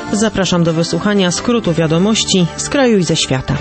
Zapraszam do wysłuchania skrótu wiadomości z kraju i ze świata.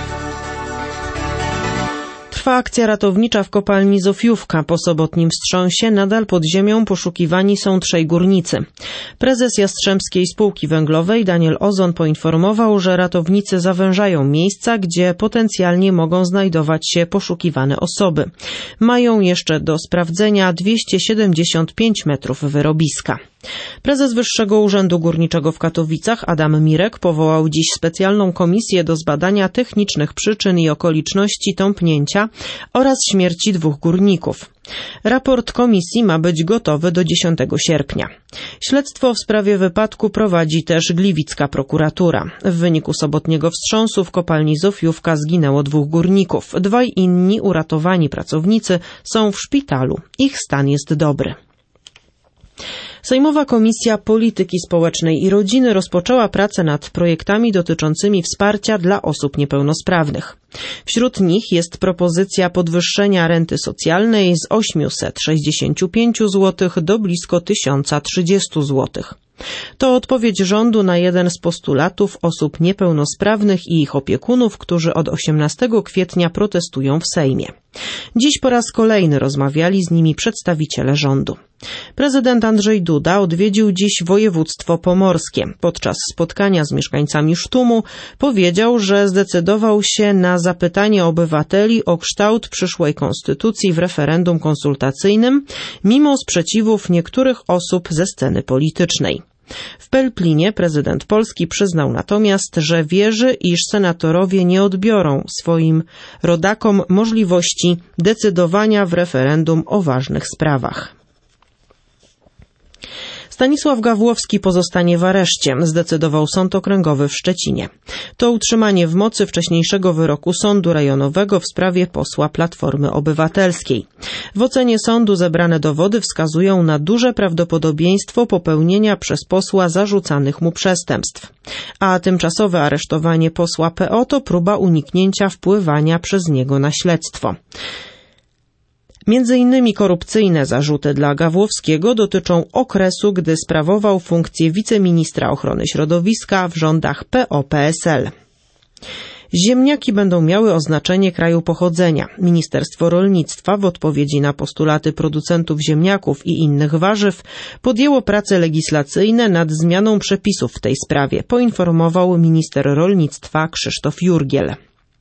Trwa akcja ratownicza w kopalni Zofiówka. Po sobotnim wstrząsie nadal pod ziemią poszukiwani są 3 górnicy. Prezes Jastrzębskiej Spółki Węglowej Daniel Ozon poinformował, że ratownicy zawężają miejsca, gdzie potencjalnie mogą znajdować się poszukiwane osoby. Mają jeszcze do sprawdzenia 275 metrów wyrobiska. Prezes Wyższego Urzędu Górniczego w Katowicach Adam Mirek powołał dziś specjalną komisję do zbadania technicznych przyczyn i okoliczności tąpnięcia oraz śmierci 2 górników. Raport komisji ma być gotowy do 10 sierpnia. Śledztwo w sprawie wypadku prowadzi też gliwicka prokuratura. W wyniku sobotniego wstrząsu w kopalni Zofiówka zginęło 2 górników. 2 inni uratowani pracownicy są w szpitalu. Ich stan jest dobry. Sejmowa Komisja Polityki Społecznej i Rodziny rozpoczęła pracę nad projektami dotyczącymi wsparcia dla osób niepełnosprawnych. Wśród nich jest propozycja podwyższenia renty socjalnej z 865 zł do blisko 1030 zł. To odpowiedź rządu na jeden z postulatów osób niepełnosprawnych i ich opiekunów, którzy od 18 kwietnia protestują w Sejmie. Dziś po raz kolejny rozmawiali z nimi przedstawiciele rządu. Prezydent Andrzej Duda odwiedził dziś województwo pomorskie. Podczas spotkania z mieszkańcami Sztumu powiedział, że zdecydował się na zapytanie obywateli o kształt przyszłej konstytucji w referendum konsultacyjnym, mimo sprzeciwów niektórych osób ze sceny politycznej. W Pelplinie prezydent Polski przyznał natomiast, że wierzy, iż senatorowie nie odbiorą swoim rodakom możliwości decydowania w referendum o ważnych sprawach. Stanisław Gawłowski pozostanie w areszcie, zdecydował Sąd Okręgowy w Szczecinie. To utrzymanie w mocy wcześniejszego wyroku Sądu Rejonowego w sprawie posła Platformy Obywatelskiej. W ocenie sądu zebrane dowody wskazują na duże prawdopodobieństwo popełnienia przez posła zarzucanych mu przestępstw. A tymczasowe aresztowanie posła PO to próba uniknięcia wpływania przez niego na śledztwo. Między innymi korupcyjne zarzuty dla Gawłowskiego dotyczą okresu, gdy sprawował funkcję wiceministra ochrony środowiska w rządach PO-PSL. Ziemniaki będą miały oznaczenie kraju pochodzenia. Ministerstwo Rolnictwa w odpowiedzi na postulaty producentów ziemniaków i innych warzyw podjęło prace legislacyjne nad zmianą przepisów w tej sprawie, poinformował minister rolnictwa Krzysztof Jurgiel.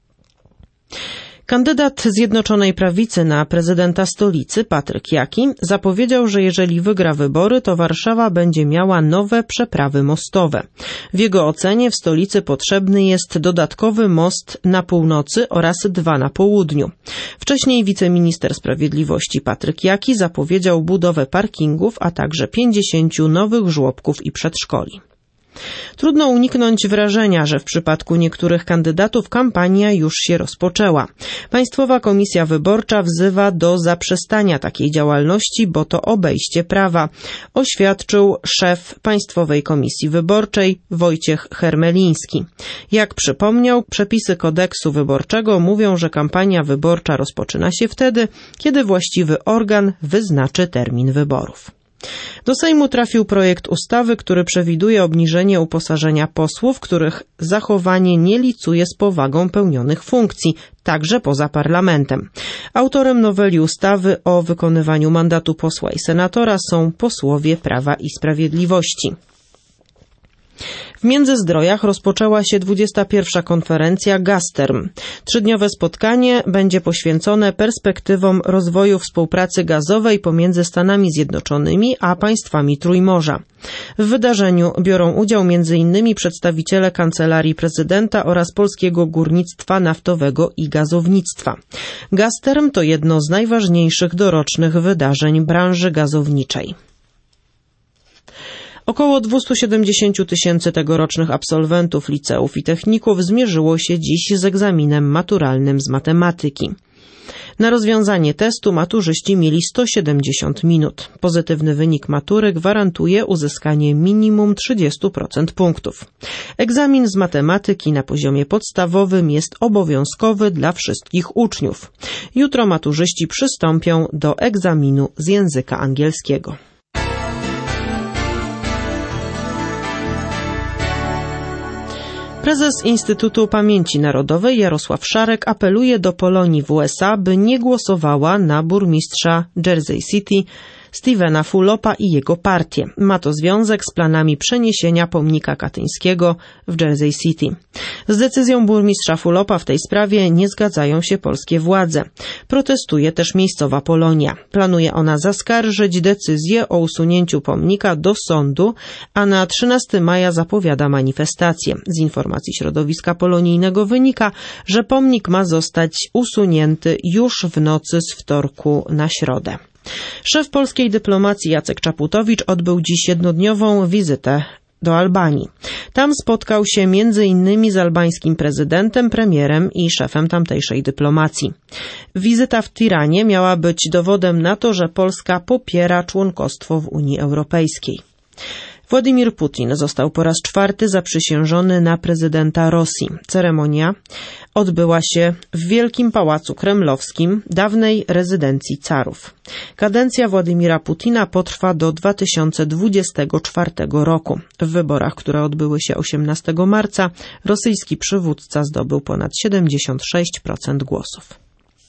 Kandydat Zjednoczonej Prawicy na prezydenta stolicy, Patryk Jaki, zapowiedział, że jeżeli wygra wybory, to Warszawa będzie miała nowe przeprawy mostowe. W jego ocenie w stolicy potrzebny jest dodatkowy most na północy oraz 2 na południu. Wcześniej wiceminister sprawiedliwości Patryk Jaki zapowiedział budowę parkingów, a także 50 nowych żłobków i przedszkoli. Trudno uniknąć wrażenia, że w przypadku niektórych kandydatów kampania już się rozpoczęła. Państwowa Komisja Wyborcza wzywa do zaprzestania takiej działalności, bo to obejście prawa, oświadczył szef Państwowej Komisji Wyborczej Wojciech Hermeliński. Jak przypomniał, przepisy kodeksu wyborczego mówią, że kampania wyborcza rozpoczyna się wtedy, kiedy właściwy organ wyznaczy termin wyborów. Do Sejmu trafił projekt ustawy, który przewiduje obniżenie uposażenia posłów, których zachowanie nie licuje z powagą pełnionych funkcji, także poza parlamentem. Autorem noweli ustawy o wykonywaniu mandatu posła i senatora są posłowie Prawa i Sprawiedliwości. W Międzyzdrojach rozpoczęła się 21. konferencja Gazterm. 3-dniowe spotkanie będzie poświęcone perspektywom rozwoju współpracy gazowej pomiędzy Stanami Zjednoczonymi a państwami Trójmorza. W wydarzeniu biorą udział m.in. przedstawiciele Kancelarii Prezydenta oraz polskiego górnictwa naftowego i gazownictwa. Gazterm to jedno z najważniejszych dorocznych wydarzeń branży gazowniczej. Około 270 000 tegorocznych absolwentów liceów i techników zmierzyło się dziś z egzaminem maturalnym z matematyki. Na rozwiązanie testu maturzyści mieli 170 minut. Pozytywny wynik matury gwarantuje uzyskanie minimum 30% punktów. Egzamin z matematyki na poziomie podstawowym jest obowiązkowy dla wszystkich uczniów. Jutro maturzyści przystąpią do egzaminu z języka angielskiego. Prezes Instytutu Pamięci Narodowej Jarosław Szarek apeluje do Polonii w USA, by nie głosowała na burmistrza Jersey City Stephena Fullopa i jego partię. Ma to związek z planami przeniesienia pomnika katyńskiego w Jersey City. Z decyzją burmistrza Fullopa w tej sprawie nie zgadzają się polskie władze. Protestuje też miejscowa Polonia. Planuje ona zaskarżyć decyzję o usunięciu pomnika do sądu, a na 13 maja zapowiada manifestację. Z informacji środowiska polonijnego wynika, że pomnik ma zostać usunięty już w nocy z wtorku na środę. Szef polskiej dyplomacji Jacek Czaputowicz odbył dziś jednodniową wizytę do Albanii. Tam spotkał się m.in. z albańskim prezydentem, premierem i szefem tamtejszej dyplomacji. Wizyta w Tiranie miała być dowodem na to, że Polska popiera członkostwo w Unii Europejskiej. Władimir Putin został po raz 4 zaprzysiężony na prezydenta Rosji. Ceremonia odbyła się w Wielkim Pałacu Kremlowskim, dawnej rezydencji carów. Kadencja Władimira Putina potrwa do 2024 roku. W wyborach, które odbyły się 18 marca, rosyjski przywódca zdobył ponad 76% głosów.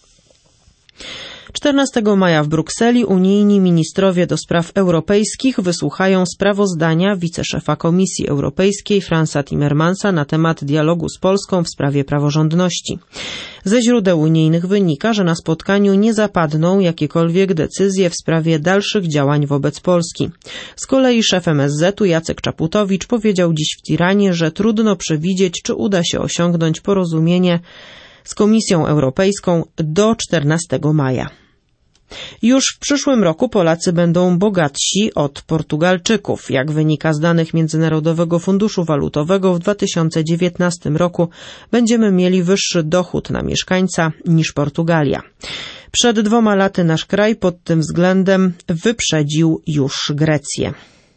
14 maja w Brukseli unijni ministrowie do spraw europejskich wysłuchają sprawozdania wiceszefa Komisji Europejskiej Fransa Timmermansa na temat dialogu z Polską w sprawie praworządności. Ze źródeł unijnych wynika, że na spotkaniu nie zapadną jakiekolwiek decyzje w sprawie dalszych działań wobec Polski. Z kolei szef MSZ-u Jacek Czaputowicz powiedział dziś w Tiranie, że trudno przewidzieć, czy uda się osiągnąć porozumienie z Komisją Europejską do 14 maja. Już w przyszłym roku Polacy będą bogatsi od Portugalczyków. Jak wynika z danych Międzynarodowego Funduszu Walutowego, w 2019 roku będziemy mieli wyższy dochód na mieszkańca niż Portugalia. Przed 2 laty nasz kraj pod tym względem wyprzedził już Grecję.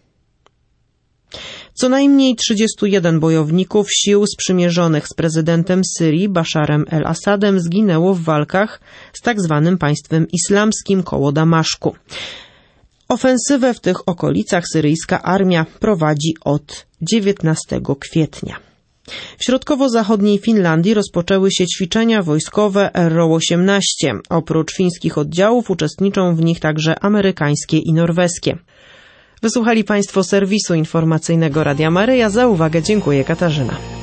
Co najmniej 31 bojowników sił sprzymierzonych z prezydentem Syrii Baszarem el-Assadem zginęło w walkach z tzw. państwem islamskim koło Damaszku. Ofensywę w tych okolicach syryjska armia prowadzi od 19 kwietnia. W środkowo-zachodniej Finlandii rozpoczęły się ćwiczenia wojskowe RO-18. Oprócz fińskich oddziałów uczestniczą w nich także amerykańskie i norweskie. Wysłuchali Państwo serwisu informacyjnego Radia Maryja. Za uwagę dziękuję, Katarzyna.